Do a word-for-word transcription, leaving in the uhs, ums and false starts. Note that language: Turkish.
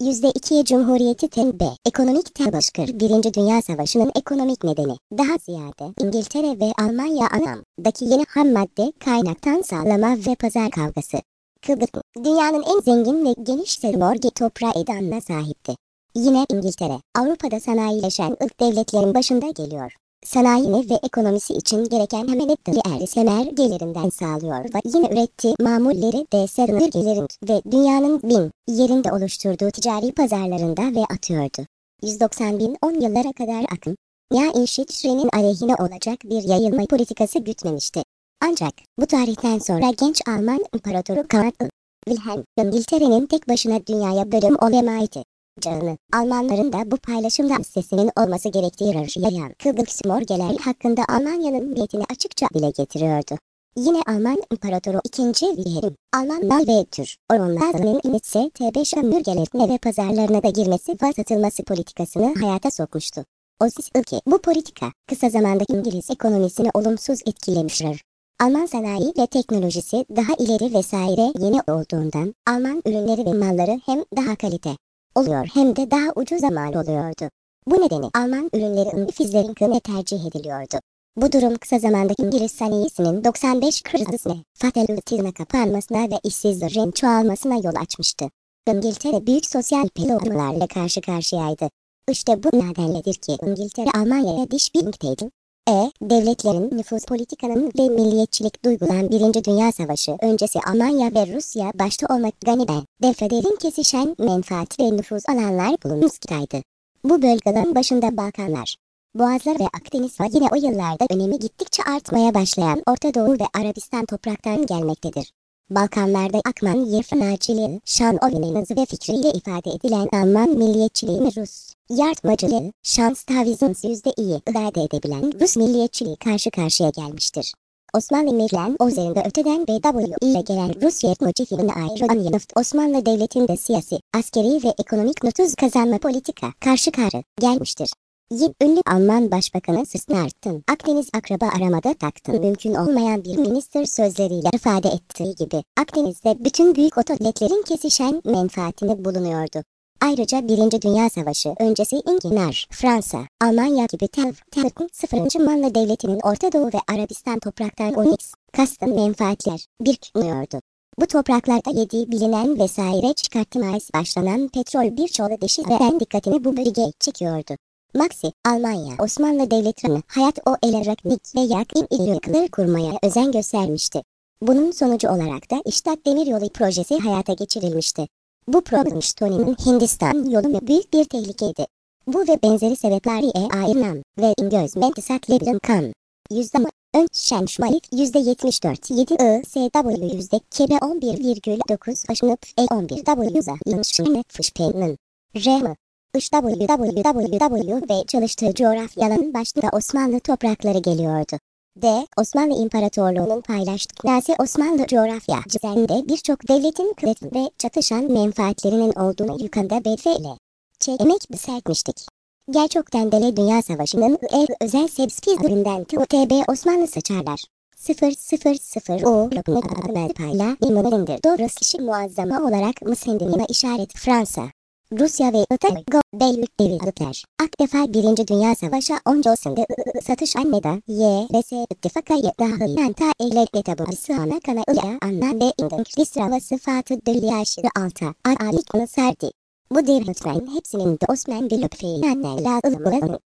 yüzde ikiye Cumhuriyeti T B Ekonomik Tebaşkır Birinci Dünya Savaşı'nın ekonomik nedeni, daha ziyade İngiltere ve Almanya anlamdaki yeni ham madde kaynaktan sağlama ve pazar kavgası. Kıbrıs, dünyanın en zengin ve geniş sömürge toprağı ilanına sahipti. Yine İngiltere, Avrupa'da sanayileşen ırk devletlerin başında geliyor. Sanayini ve ekonomisi için gereken hemenetleri ersemer gelirinden sağlıyor ve yine ürettiği mamulleri de sömürgelerin ve dünyanın bin yerinde oluşturduğu ticari pazarlarında ve atıyordu. yüz doksan bin on yıllara kadar akım, ya İsviçre'nin aleyhine olacak bir yayılma politikası gütmemişti. Ancak bu tarihten sonra genç Alman İmparatoru Karl Wilhelm, İngiltere'nin tek başına dünyaya bölüm olamaydı. Canı, Almanların da bu paylaşımda sesinin olması gerektiği yayan Kıbrıs morgeler hakkında Almanya'nın niyetini açıkça dile getiriyordu. Yine Alman İmparatoru ikinci. Wilhelm, Alman mal ve tür oranlarının ise T B sömürgelerine ve pazarlarına da girmesi ve satılması politikasını hayata sokmuştu. O ki bu politika kısa zamanda İngiliz ekonomisini olumsuz etkilemiştir. Alman sanayi ve teknolojisi daha ileri vesaire yeni olduğundan Alman ürünleri ve malları hem daha kalite oluyor hem de daha ucuza mal oluyordu. Bu nedenle Alman ürünleri İngilizlerin kına tercih ediliyordu. Bu durum kısa zamanda İngiliz sanayisinin doksan beş krizine, fatalitine kapanmasına ve işsizlerin çoğalmasına yol açmıştı. İngiltere büyük sosyal problemlerle karşı karşıyaydı. İşte bu nedenledir ki İngiltere Almanya'ya diş birlikteydi. E, devletlerin nüfus politikanın ve milliyetçilik duygulan Birinci Dünya Savaşı öncesi Almanya ve Rusya başta olmak ganiben, devletlerin kesişen menfaat ve nüfus alanlar bulunmaktaydı. Bu bölgelerin başında Balkanlar, Boğazlar ve Akdeniz ve yine o yıllarda önemi gittikçe artmaya başlayan Orta Doğu ve Arabistan topraktan gelmektedir. Balkanlarda Akman yefnacılığı, şan oyunları ve fikriyle ifade edilen Alman milliyetçiliğini Rus yardımcılığı, şans taviziniz yüzde iyi ifade edebilen Rus milliyetçiliği karşı karşıya gelmiştir. Osmanlı Mevlen o üzerinde öteden B W ile gelen Rus yardımcılığına ayrı Osmanlı Devleti'nde siyasi, askeri ve ekonomik nüfuz kazanma politika karşı karşı gelmiştir. Yine ünlü Alman Başbakanı Sisnart'ın Akdeniz akraba aramada taktın mümkün olmayan bir minister sözleriyle ifade ettiği gibi Akdeniz'de bütün büyük otoritlerin kesişen menfaatini bulunuyordu. Ayrıca Birinci Dünya Savaşı öncesi İngiltere, Fransa, Almanya gibi Tevfik'in sıfırıncı Manlı Devleti'nin Orta Doğu ve Arabistan topraktan on x kastın menfaatler birikmiyordu. Bu topraklarda yediği bilinen vesaire çıkartmaya başlanan petrol birçoğu deşiren dikkatini bu bölgeye çekiyordu. Maxi, Almanya, Osmanlı Devleti'nin hayat o elektronik ve yakın ilişkiler kurmaya özen göstermişti. Bunun sonucu olarak da İştak Demiryolu projesi hayata geçirilmişti. Bu proje Tony'nin Hindistan yolu büyük bir tehlikeydi. Bu ve benzeri sebeplerle ayrılan ve İngöz mentisaklerin kan. Yüzde ön şenşmalik yüzde yetmiş dört virgül yedi I S W yüzde kebe on bir virgül dokuz başınıp E on bir W za yınşını fışpenin. R M W W W W ve çalıştığı coğrafyaların başında Osmanlı toprakları geliyordu. D. Osmanlı İmparatorluğu'nun paylaştığı Nazi Osmanlı coğrafya düzeninde birçok devletin kıt ve çatışan menfaatlerinin olduğunu yukarıda belirle çekmek sertmiştik. Gerçekten de Dünya Savaşı'nın en özel sebepsiz T B Osmanlı seçerler. sıfır sıfır sıfır o payla imanındır. Doğrusu kişi muazzama olarak Mısır'ın işaret Fransa, Rusya ve Italya Beyrut devletler. Ak defa Birinci Dünya Savaşı öncesinde satış anneda Y ve S ittifakaya dahil ta eylek tabusu ana kana ıya anna ve İngiliz sırala sıfatı dölü aşırı alta alik onu serdi. Bu devletlerin hepsinin de Osmanlı lütfeyenlerle ılgılanı